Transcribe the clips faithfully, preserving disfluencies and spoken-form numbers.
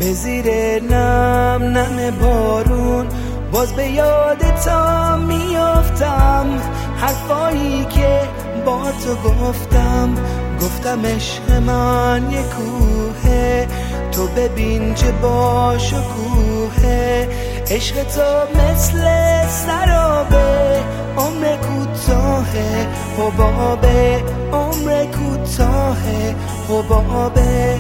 به زیر نم نم بارون باز به یادت میافتم. حرفایی که با تو گفتم گفتم عشق من یه کوهه، تو ببین چه با شکوهه. عشق تو مثل سرابه، عمر کوتاهه حبابه، عمر کوتاهه حبابه.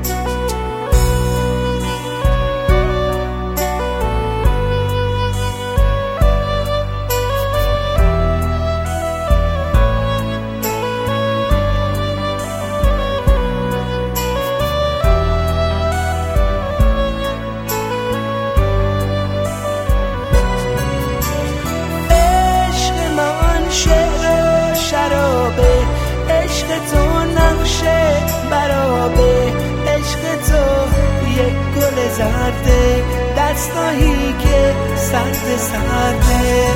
عشق تو نقشه برابه، عشق تو یک گل زرده، دستایی که سرد سرده.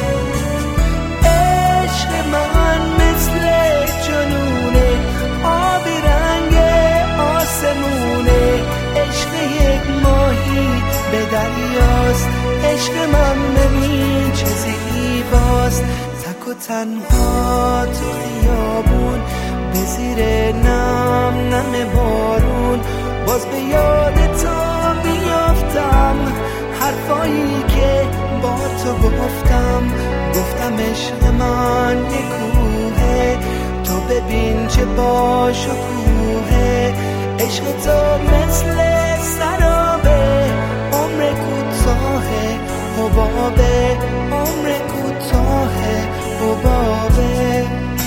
عشق من مثل جنونه، آبی رنگ آسمونه. عشق یک ماهی به دریاست، عشق من ببین چه زیباست. تک و تنها تو خیابون به زیر نم نم بارون باز به یاد تو بیافتم. حرفایی که با تو گفتم گفتم عشق من یه کوهه، تو ببین چه با شکوهه. عشق تو مثل سرابه، عمر کوتاهه حبابه، عمر کوتاهه حبابه.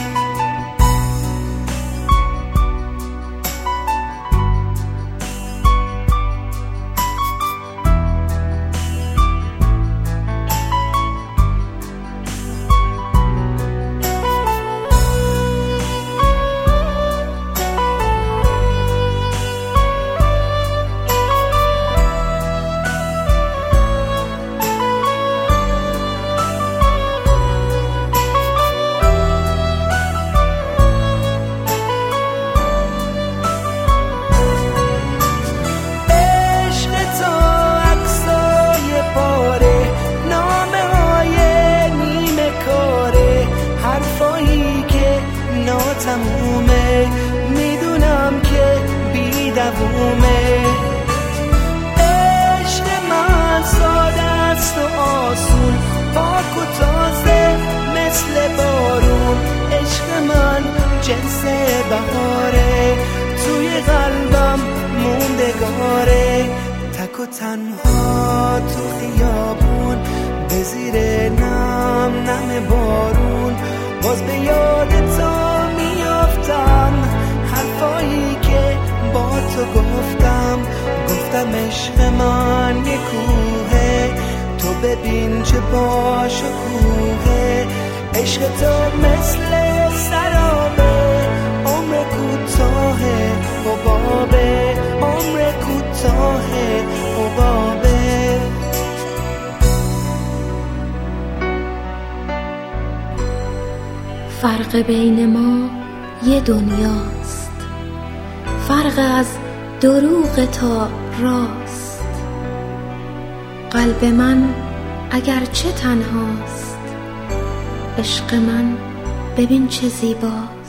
تمومه میدونم که بی دوومه. عشق من ساده است و آسون، پاک و تازه مثل بارون. عشق من جنس بهاره، توی قلبم موندگاره. تک و تنها تو خیابون به زیر نم نم بارون باز به یاد تو میافتم. حرفایی که با تو گفتم گفتم عشق من یه کوهه، تو ببین چه با شکوهه. عشق تو مثل سرابه، عمر کوتاهه حبابه، عمر کوتاهه حبابه. فرق بین ما یه دنیاست، فرق از دروغ تا راست. قلب من اگر چه تنهاست، عشق من ببین چه زیباست.